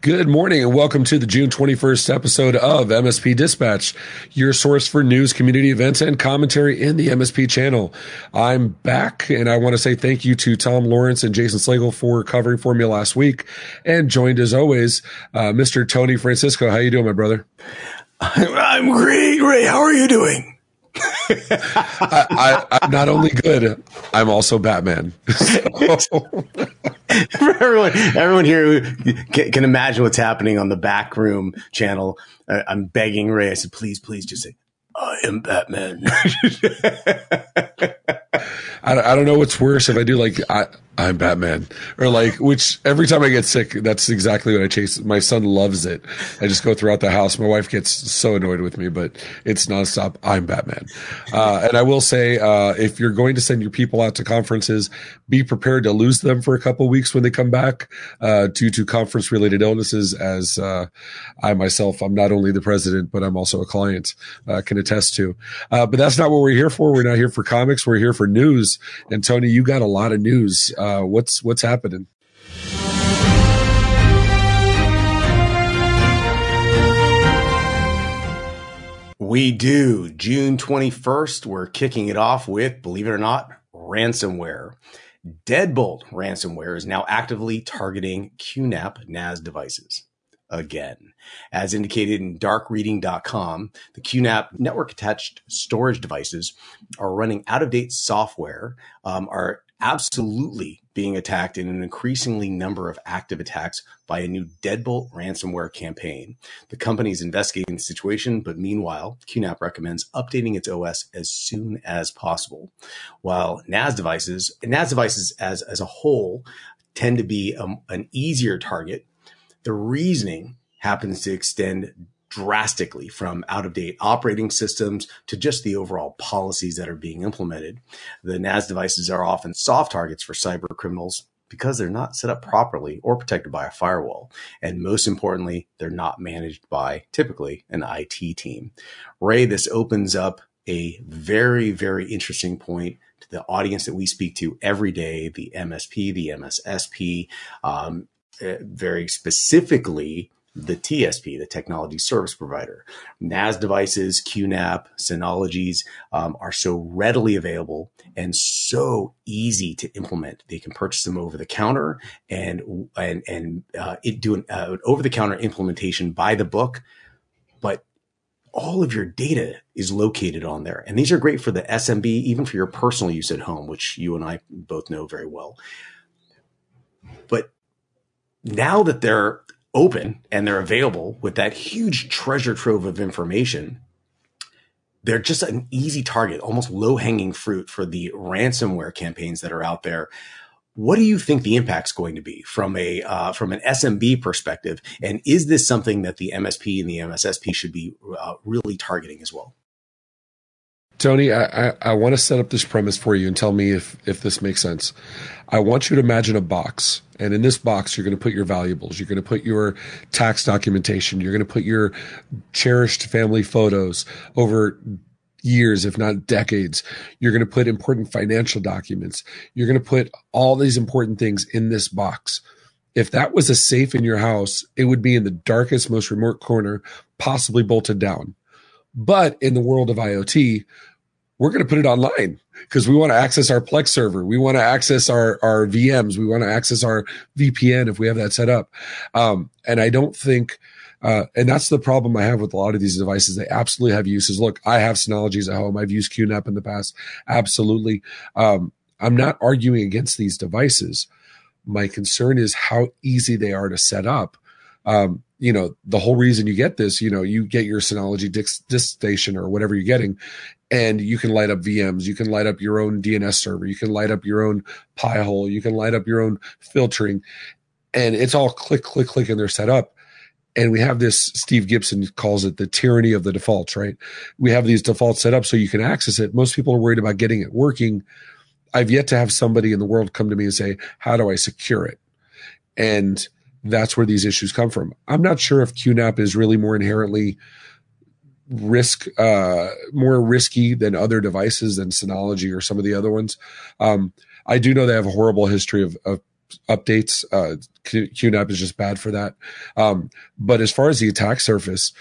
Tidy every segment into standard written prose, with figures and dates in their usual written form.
Good morning and welcome to the June 21st episode of MSP Dispatch, your source for news, community events, and commentary in the MSP channel. I'm back and I want to say thank you to Tom Lawrence and Jason Slagle for covering for me last week, and joined as always, Mr. Tony Francisco. How you doing, my brother? I'm great, Ray. How are you doing? I'm not only good, I'm also Batman. For everyone here who can imagine what's happening on the Backroom channel, I'm begging Ray. I said, please just say, I am Batman. I don't know what's worse if I do like I'm Batman, or like, which every time I get sick, that's exactly what I chase. My son loves it. I just go throughout the house. My wife gets so annoyed with me, but it's nonstop. I'm Batman. And I will say, if you're going to send your people out to conferences, be prepared to lose them for a couple of weeks when they come back, due to conference related illnesses, as, I myself, I'm not only the president, but I'm also a client, can attest to. But that's not what we're here for. We're not here for comics. We're here for news. And Tony, you got a lot of news. What's happening? We do. June 21st, we're kicking it off with, believe it or not, ransomware. Deadbolt ransomware is now actively targeting QNAP NAS devices. Again, as indicated in darkreading.com, the QNAP network attached storage devices are running out-of-date software, are absolutely being attacked in an increasingly number of active attacks by a new Deadbolt ransomware campaign. The company is investigating the situation, but meanwhile, QNAP recommends updating its OS as soon as possible. While NAS devices as a whole tend to be an easier target, the reasoning happens to extend drastically from out-of-date operating systems to just the overall policies that are being implemented. The NAS devices are often soft targets for cyber criminals because they're not set up properly or protected by a firewall. And most importantly, they're not managed by typically an IT team. Ray, this opens up a very, very interesting point to the audience that we speak to every day, the MSP, the MSSP, very specifically the TSP, the technology service provider. NAS devices, QNAP, Synologies are so readily available and so easy to implement. They can purchase them over the counter and do an over the counter implementation by the book, but all of your data is located on there. And these are great for the SMB, even for your personal use at home, which you and I both know very well. But now that they're open and they're available with that huge treasure trove of information, they're just an easy target, almost low-hanging fruit for the ransomware campaigns that are out there. What do you think the impact's going to be from an SMB perspective? And is this something that the MSP and the MSSP should be really targeting as well? Tony, I want to set up this premise for you and tell me if this makes sense. I want you to imagine a box, and in this box, you're going to put your valuables. You're going to put your tax documentation. You're going to put your cherished family photos over years, if not decades. You're going to put important financial documents. You're going to put all these important things in this box. If that was a safe in your house, it would be in the darkest, most remote corner, possibly bolted down. But in the world of IoT, we're going to put it online because we want to access our Plex server. We want to access our VMs. We want to access our VPN if we have that set up. And I don't think, and that's the problem I have with a lot of these devices. They absolutely have uses. Look, I have Synologies at home. I've used QNAP in the past. Absolutely. I'm not arguing against these devices. My concern is how easy they are to set up. The whole reason you get this, you get your Synology disk station or whatever you're getting, and you can light up VMs. You can light up your own DNS server. You can light up your own Pi-hole. You can light up your own filtering, and it's all click, click, click, and they're set up. And we have this, Steve Gibson calls it the tyranny of the defaults, right? We have these defaults set up so you can access it. Most people are worried about getting it working. I've yet to have somebody in the world come to me and say, how do I secure it? And that's where these issues come from. I'm not sure if QNAP is really more inherently more risky than other devices than Synology or some of the other ones. I do know they have a horrible history of updates. QNAP is just bad for that. But as far as the attack surface,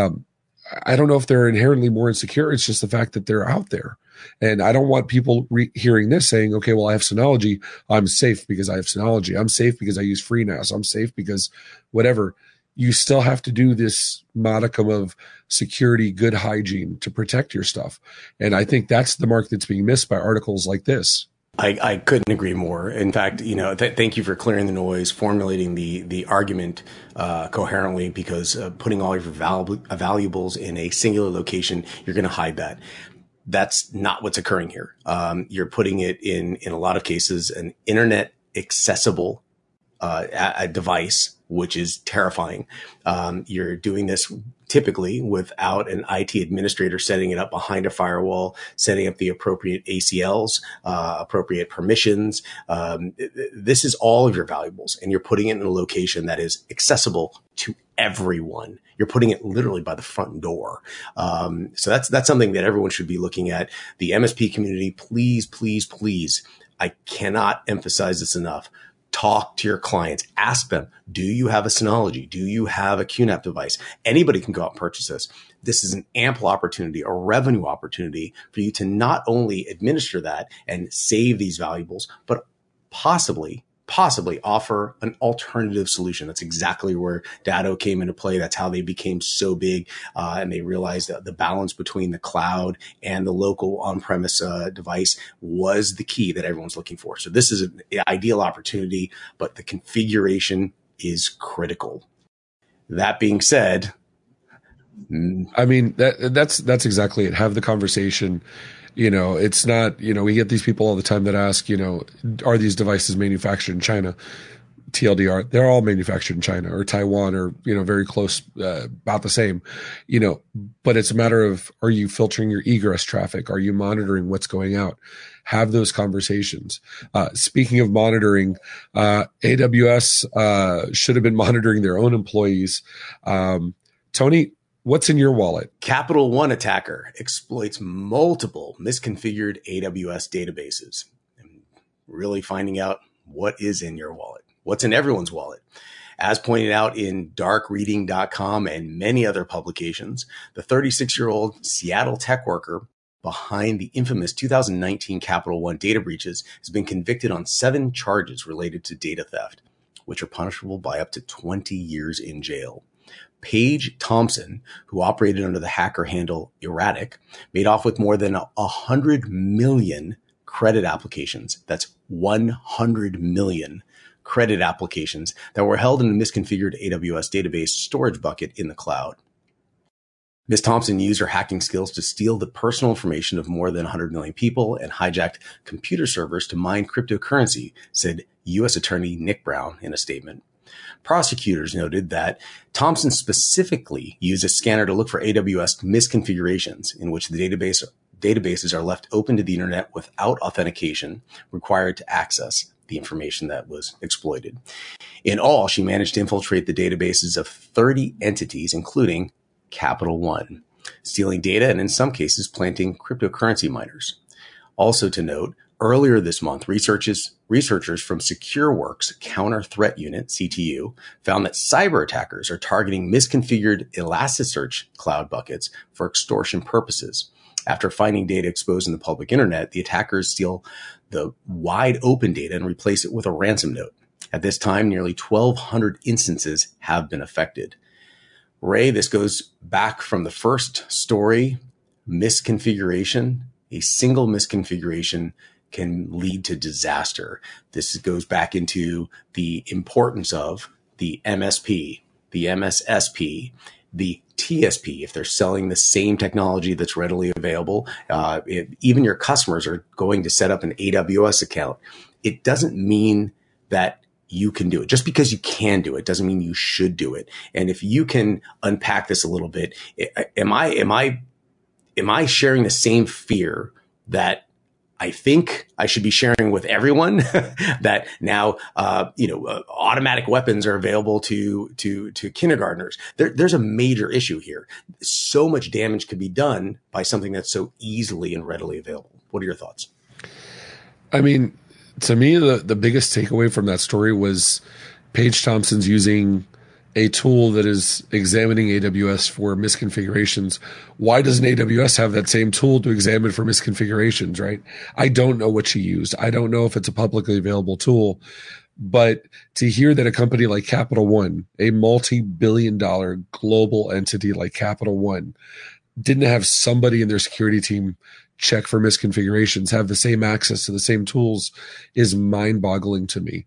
I don't know if they're inherently more insecure. It's just the fact that they're out there. And I don't want people hearing this saying, okay, well, I have Synology. I'm safe because I have Synology. I'm safe because I use FreeNAS. I'm safe because whatever. You still have to do this modicum of security, good hygiene to protect your stuff. And I think that's the mark that's being missed by articles like this. I couldn't agree more. In fact, thank you for clearing the noise, formulating the argument coherently, because putting all your valuables in a singular location, you're going to hide that. That's not what's occurring here. You're putting it in a lot of cases, an internet accessible a device, which is terrifying. You're doing this typically without an IT administrator setting it up behind a firewall, setting up the appropriate ACLs, appropriate permissions. This is all of your valuables, and you're putting it in a location that is accessible to everyone. You're putting it literally by the front door. So that's something that everyone should be looking at. The MSP community, please, please, please. I cannot emphasize this enough. Talk to your clients. Ask them, do you have a Synology? Do you have a QNAP device? Anybody can go out and purchase this. This is an ample opportunity, a revenue opportunity for you to not only administer that and save these valuables, but possibly offer an alternative solution. That's exactly where Datto came into play. That's how they became so big. And they realized that the balance between the cloud and the local on-premise device was the key that everyone's looking for. So this is an ideal opportunity, but the configuration is critical. That being said, I mean, that's exactly it. Have the conversation. It's not, we get these people all the time that ask, are these devices manufactured in China? TLDR, they're all manufactured in China or Taiwan or, very close, about the same, but it's a matter of, are you filtering your egress traffic? Are you monitoring what's going out? Have those conversations. Speaking of monitoring, AWS, should have been monitoring their own employees. Tony, what's in your wallet? Capital One attacker exploits multiple misconfigured AWS databases. And really finding out what is in your wallet, what's in everyone's wallet. As pointed out in darkreading.com and many other publications, the 36-year-old Seattle tech worker behind the infamous 2019 Capital One data breaches has been convicted on 7 charges related to data theft, which are punishable by up to 20 years in jail. Paige Thompson, who operated under the hacker handle Erratic, made off with more than 100 million credit applications. That's 100 million credit applications that were held in a misconfigured AWS database storage bucket in the cloud. Ms. Thompson used her hacking skills to steal the personal information of more than 100 million people and hijacked computer servers to mine cryptocurrency, said U.S. Attorney Nick Brown in a statement. Prosecutors noted that Thompson specifically used a scanner to look for AWS misconfigurations in which the databases are left open to the internet without authentication required to access the information that was exploited. In all, she managed to infiltrate the databases of 30 entities, including Capital One, stealing data and in some cases planting cryptocurrency miners. Also to note, earlier this month, researchers from SecureWorks Counter Threat Unit, CTU, found that cyber attackers are targeting misconfigured Elasticsearch cloud buckets for extortion purposes. After finding data exposed in the public internet, the attackers steal the wide open data and replace it with a ransom note. At this time, nearly 1,200 instances have been affected. Ray, this goes back from the first story, misconfiguration. A single misconfiguration can lead to disaster. This goes back into the importance of the MSP, the MSSP, the TSP. If they're selling the same technology that's readily available, even your customers are going to set up an AWS account. It doesn't mean that you can do it. Just because you can do it doesn't mean you should do it. And if you can unpack this a little bit, am I sharing the same fear that I think I should be sharing with everyone that now, automatic weapons are available to kindergartners? There's a major issue here. So much damage could be done by something that's so easily and readily available. What are your thoughts? I mean, To me, the biggest takeaway from that story was Paige Thompson's using a tool that is examining AWS for misconfigurations. Why doesn't AWS have that same tool to examine for misconfigurations, right? I don't know what she used. I don't know if it's a publicly available tool, but to hear that a company like Capital One, a multi-billion-dollar global entity like Capital One, didn't have somebody in their security team check for misconfigurations, have the same access to the same tools, is mind-boggling to me.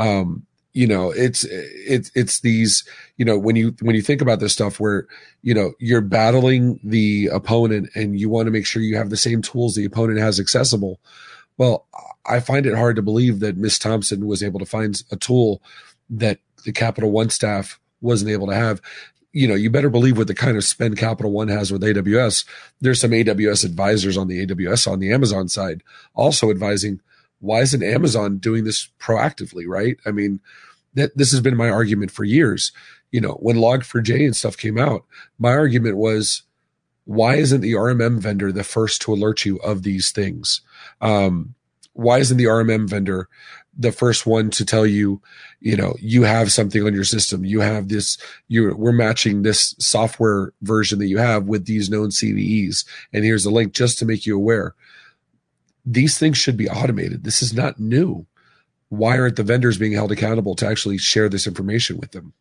It's these, when you think about this stuff where, you're battling the opponent and you want to make sure you have the same tools the opponent has accessible. Well, I find it hard to believe that Miss Thompson was able to find a tool that the Capital One staff wasn't able to have. You better believe with the kind of spend Capital One has with AWS, there's some AWS advisors on the Amazon side also advising, why isn't Amazon doing this proactively, right? I mean, this has been my argument for years. When Log4j and stuff came out, my argument was, why isn't the RMM vendor the first to alert you of these things? Why isn't the RMM vendor the first one to tell you, you have something on your system, you have this, we're matching this software version that you have with these known CVEs, and here's the link, just to make you aware. These things should be automated. This is not new. Why aren't the vendors being held accountable to actually share this information with them?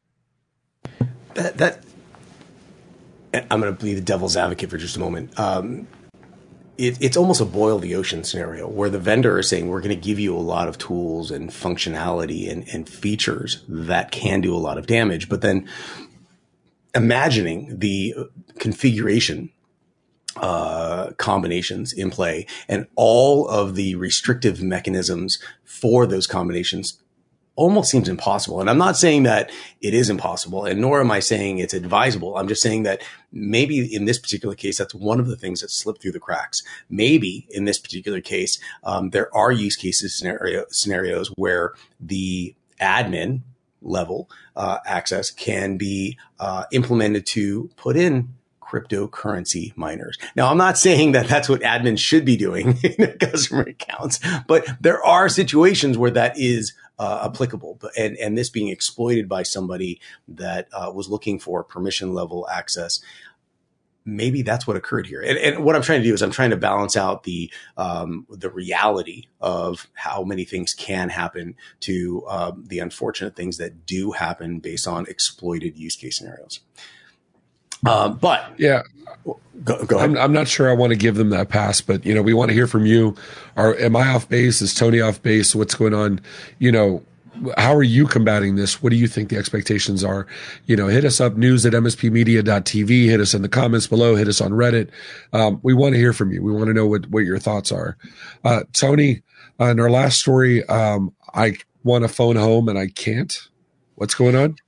I'm going to be the devil's advocate for just a moment. It's almost a boil the ocean scenario where the vendor is saying, we're going to give you a lot of tools and functionality and features that can do a lot of damage. But then imagining the configuration combinations in play and all of the restrictive mechanisms for those combinations almost seems impossible. And I'm not saying that it is impossible, and nor am I saying it's advisable. I'm just saying that maybe in this particular case, that's one of the things that slipped through the cracks. Maybe in this particular case, there are use cases scenarios where the admin level access can be implemented to put in cryptocurrency miners. Now, I'm not saying that that's what admins should be doing in their customer accounts, but there are situations where that is applicable, and this being exploited by somebody that was looking for permission level access. Maybe that's what occurred here. And what I'm trying to do is I'm trying to balance out the reality of how many things can happen to the unfortunate things that do happen based on exploited use case scenarios. But yeah, go ahead. I'm not sure I want to give them that pass, but we want to hear from you. Am I off base? Is Tony off base? What's going on? How are you combating this? What do you think the expectations are? Hit us up, news@mspmedia.tv. Hit us in the comments below. Hit us on Reddit. We want to hear from you. We want to know what your thoughts are. Tony, in our last story, I want to phone home and I can't. What's going on?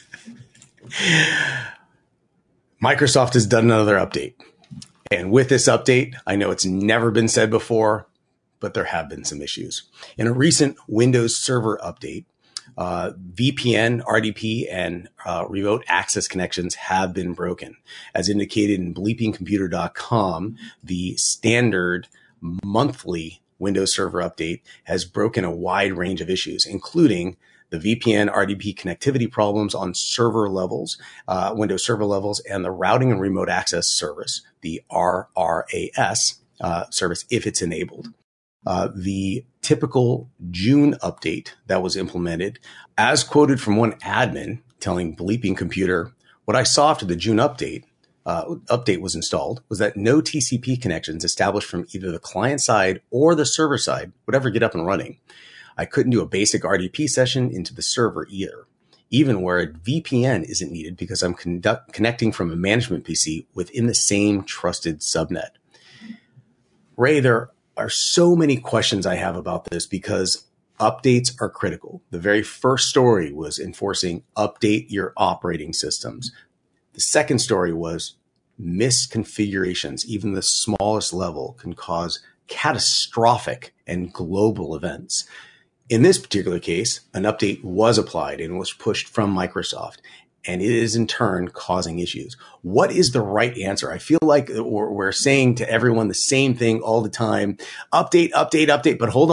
Microsoft has done another update. And with this update, I know it's never been said before, but there have been some issues. In a recent Windows Server update, VPN, RDP, and remote access connections have been broken. As indicated in bleepingcomputer.com, the standard monthly Windows Server update has broken a wide range of issues, including the VPN RDP connectivity problems on server levels, Windows server levels, and the routing and remote access service, the RRAS service, if it's enabled. The typical June update that was implemented, as quoted from one admin telling Bleeping Computer, what I saw after the June update was installed was that no TCP connections established from either the client side or the server side would ever get up and running. I couldn't do a basic RDP session into the server either, even where a VPN isn't needed because I'm connecting from a management PC within the same trusted subnet. Ray, there are so many questions I have about this because updates are critical. The very first story was enforcing update your operating systems. The second story was misconfigurations, even the smallest level, can cause catastrophic and global events. In this particular case, an update was applied and was pushed from Microsoft, and it is in turn causing issues. What is the right answer? I feel like we're saying to everyone the same thing all the time. Update, update, update. But hold on.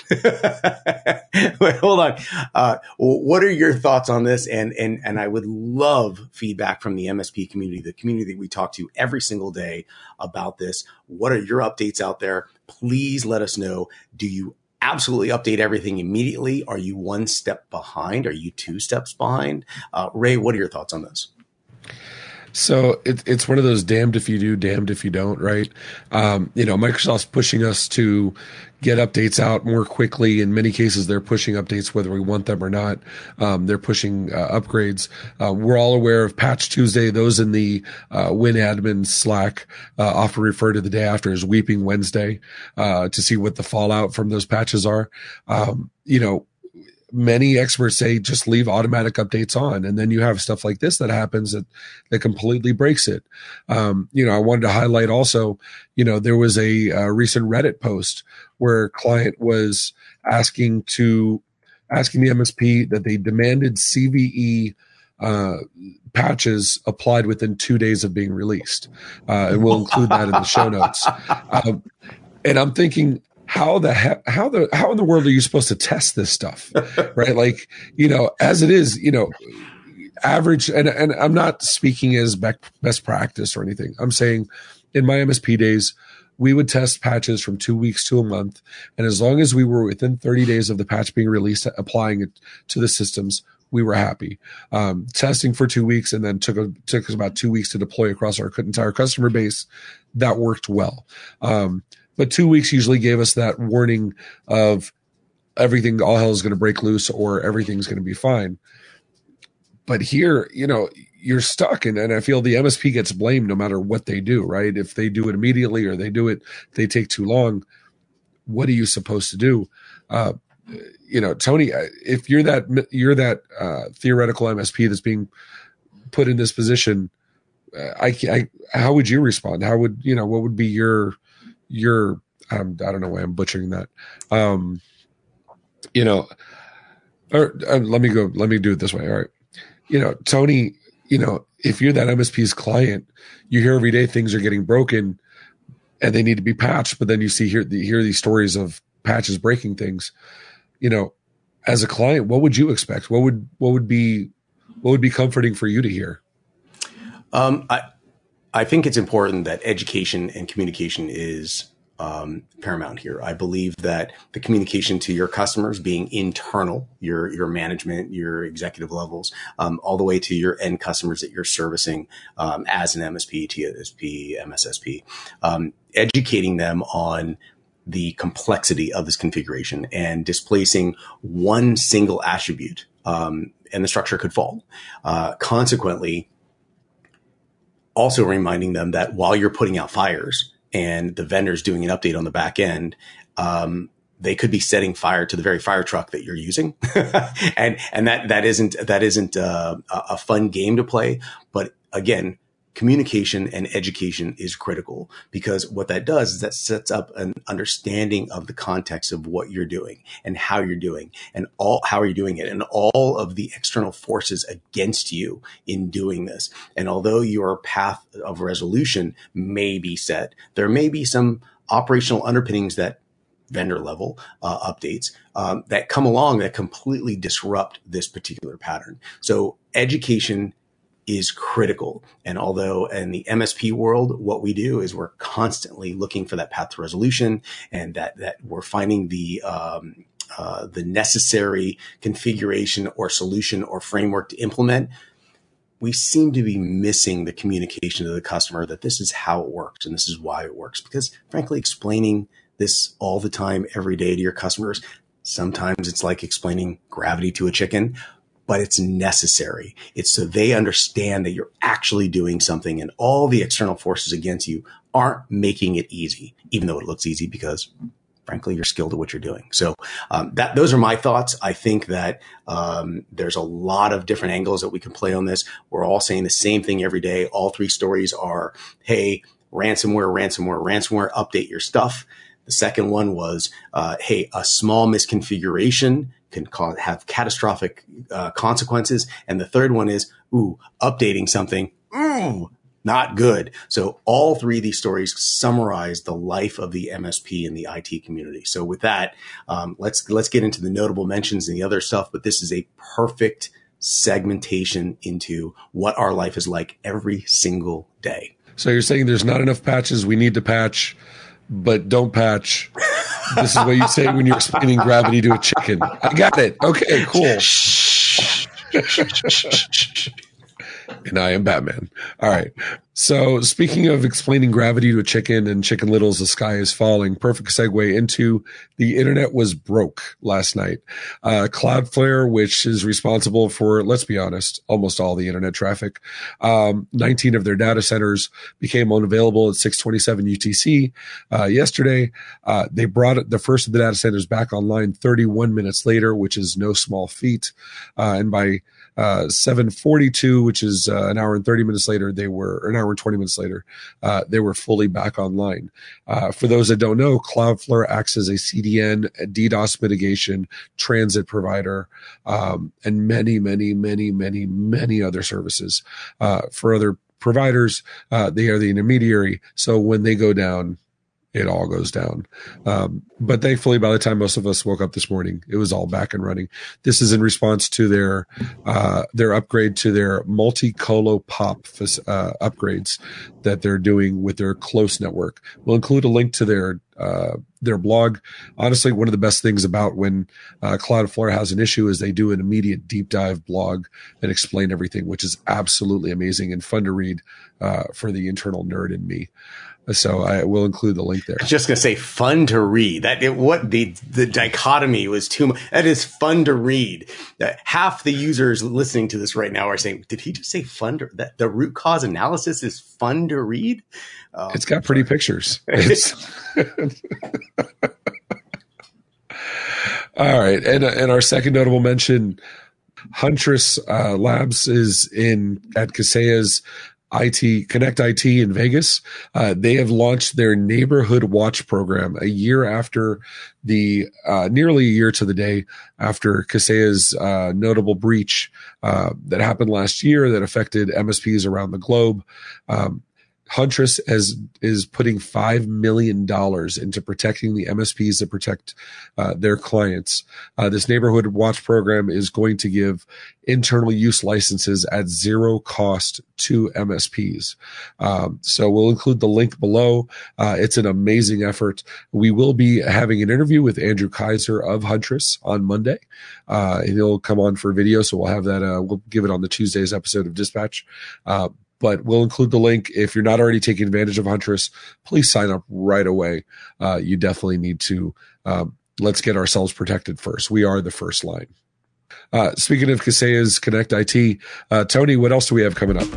Wait, hold on. What are your thoughts on this? And I would love feedback from the MSP community, the community that we talk to every single day about this. What are your updates out there? Please let us know. Do you absolutely update everything immediately? Are you one step behind? Are you two steps behind? Ray, what are your thoughts on this? So it's one of those damned if you do, damned if you don't, right? Microsoft's pushing us to get updates out more quickly. In many cases, they're pushing updates whether we want them or not. They're pushing upgrades. We're all aware of Patch Tuesday. Those in the WinAdmin Slack often refer to the day after as Weeping Wednesday to see what the fallout from those patches are. Many experts say just leave automatic updates on, and then you have stuff like this that happens that completely breaks it. I wanted to highlight also, there was a recent Reddit post where a client was asking the MSP that they demanded CVE patches applied within 2 days of being released. And we'll include that in the show notes. And I'm thinking, how in the world are you supposed to test this stuff? Right? Like, as it is, average, and I'm not speaking as best practice or anything. I'm saying in my MSP days, we would test patches from 2 weeks to a month. And as long as we were within 30 days of the patch being released, applying it to the systems, we were happy. Testing for 2 weeks and then took us about 2 weeks to deploy across our entire customer base. That worked well. But 2 weeks usually gave us that warning of everything, all hell is going to break loose or everything's going to be fine. But here, you're stuck. And I feel the MSP gets blamed no matter what they do, right? If they do it immediately or they take too long, what are you supposed to do? Tony, if you're that theoretical MSP that's being put in this position, how would you respond? What would be your I don't know why I'm butchering that. Let me do it this way. All right. Tony, if you're that MSP's client, you hear every day things are getting broken and they need to be patched, but then you hear these stories of patches breaking things. As a client, what would you expect? What would be comforting for you to hear? I think it's important that education and communication is paramount here. I believe that the communication to your customers being internal, your management, your executive levels, all the way to your end customers that you're servicing as an MSP, TSP, MSSP, educating them on the complexity of this configuration and displacing one single attribute, and the structure could fall. Consequently, also reminding them that while you're putting out fires and the vendor's doing an update on the back end, they could be setting fire to the very fire truck that you're using. and that isn't a fun game to play. But again, communication and education is critical, because what that does is that sets up an understanding of the context of what you're doing and how you're doing and how are you doing it and all of the external forces against you in doing this. And although your path of resolution may be set, there may be some operational underpinnings that vendor level updates that come along that completely disrupt this particular pattern. So education is critical. And although in the MSP world, what we do is we're constantly looking for that path to resolution, and that we're finding the necessary configuration or solution or framework to implement, we seem to be missing the communication to the customer that this is how it works and this is why it works. Because frankly, explaining this all the time, every day to your customers, sometimes it's like explaining gravity to a chicken, but it's necessary. It's so they understand that you're actually doing something and all the external forces against you aren't making it easy, even though it looks easy because frankly, you're skilled at what you're doing. So those are my thoughts. I think that there's a lot of different angles that we can play on this. We're all saying the same thing every day. All three stories are, hey, ransomware, update your stuff. The second one was, hey, a small misconfiguration can have catastrophic consequences. And the third one is, updating something. not good. So all three of these stories summarize the life of the MSP in the IT community. So with that, let's get into the notable mentions and the other stuff, but this is a perfect segmentation into what our life is like every single day. So you're saying there's not enough patches, we need to patch, but don't patch. This is what you say when you're explaining gravity to a chicken. I got it. Okay, cool. And I am Batman. All right. So speaking of explaining gravity to a chicken and Chicken Little's The Sky is Falling, perfect segue into the internet was broke last night. Cloudflare, which is responsible for, let's be honest, almost all the internet traffic, 19 of their data centers became unavailable at 6:27 UTC yesterday. They brought the first of the data centers back online 31 minutes later, which is no small feat. And by 7:42, which is an hour and 30 minutes later, an hour and 20 minutes later, they were fully back online. For those that don't know, Cloudflare acts as a CDN, a DDoS mitigation, transit provider, and many, many, many, many, many other services. For other providers, they are the intermediary. So when they go down, it all goes down. But thankfully, by the time most of us woke up this morning, it was all back and running. This is in response to their upgrade to their multi-colo POP upgrades that they're doing with their close network. We'll include a link to their blog. Honestly, one of the best things about when Cloudflare has an issue is they do an immediate deep dive blog and explain everything, which is absolutely amazing and fun to read for the internal nerd in me. So I will include the link there. I was just going to say fun to read. The dichotomy was too much. That is fun to read. Half the users listening to this right now are saying, did he just say fun to, that the root cause analysis is fun to read? It's got pretty pictures. All right. And our second notable mention, Huntress Labs is at Kaseya's Connect IT in Vegas. They have launched their Neighborhood Watch program a year after nearly a year to the day after Kaseya's notable breach that happened last year that affected MSPs around the globe. Huntress is putting $5 million into protecting the MSPs that protect their clients. This Neighborhood Watch program is going to give internal use licenses at zero cost to MSPs. So we'll include the link below. It's an amazing effort. We will be having an interview with Andrew Kaiser of Huntress on Monday. And he'll come on for video. So we'll have that. We'll give it on the Tuesday's episode of Dispatch. But we'll include the link. If you're not already taking advantage of Huntress, please sign up right away. You definitely need to. Let's get ourselves protected first. We are the first line. Speaking of Kaseya's Connect IT, Tony, what else do we have coming up?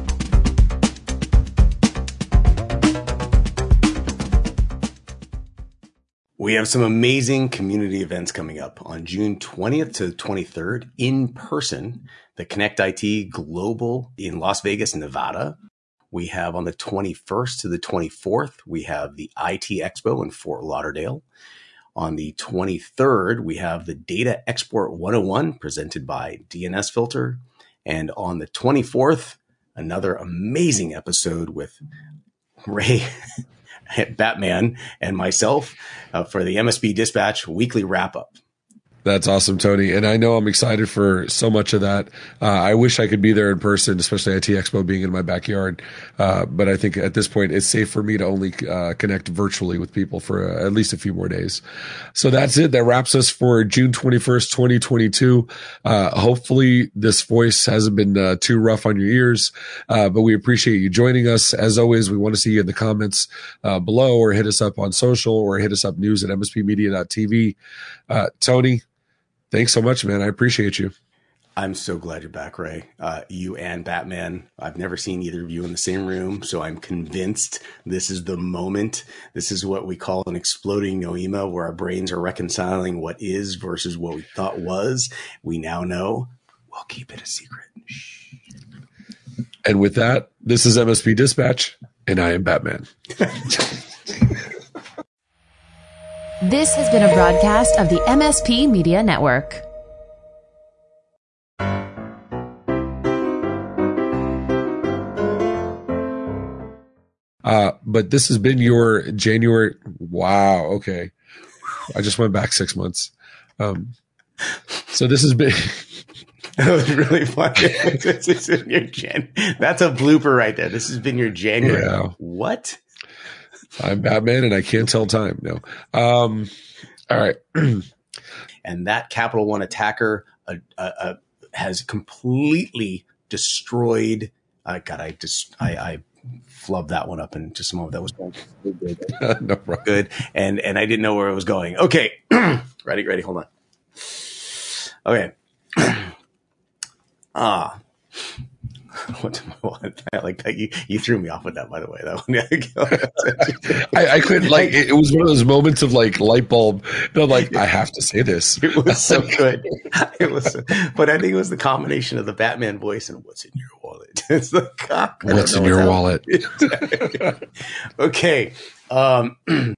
We have some amazing community events coming up on June 20th to 23rd in person. The Connect IT Global in Las Vegas, Nevada. We have on the 21st to the 24th, we have the IT Expo in Fort Lauderdale. On the 23rd, we have the Data Export 101 presented by DNS Filter. And on the 24th, another amazing episode with Ray Batman and myself for the MSP Dispatch weekly wrap-up. That's awesome, Tony. And I know I'm excited for so much of that. I wish I could be there in person, especially IT Expo being in my backyard. But I think at this point, it's safe for me to only connect virtually with people for at least a few more days. So that's it. That wraps us for June 21st, 2022. Hopefully this voice hasn't been too rough on your ears, but we appreciate you joining us. As always, we want to see you in the comments below, or hit us up on social, or hit us up news at mspmedia.tv. Tony, thanks so much, man. I appreciate you. I'm so glad you're back, Ray. You and Batman. I've never seen either of you in the same room, so I'm convinced this is the moment. This is what we call an exploding noema, where our brains are reconciling what is versus what we thought was. We now know. We'll keep it a secret. Shh. And with that, this is MSP Dispatch, and I am Batman. This has been a broadcast of the MSP Media Network. But this has been your January. Wow. Okay. I just went back 6 months. So this has been. That was really funny. This has been your That's a blooper right there. This has been your January. Yeah. What? I'm Batman and I can't tell time. No. All right. And that Capital One attacker has completely destroyed. I flubbed that one up into some of that was good. No problem. Good. And I didn't know where it was going. Okay. Ready. Hold on. Okay. What I like that you threw me off with that, by the way. That one, I couldn't like it was one of those moments of like light bulb. And I'm like, I have to say this. It was so good. It was, but I think it was the combination of the Batman voice and what's in your wallet. It's the cock. What's in your wallet? Okay.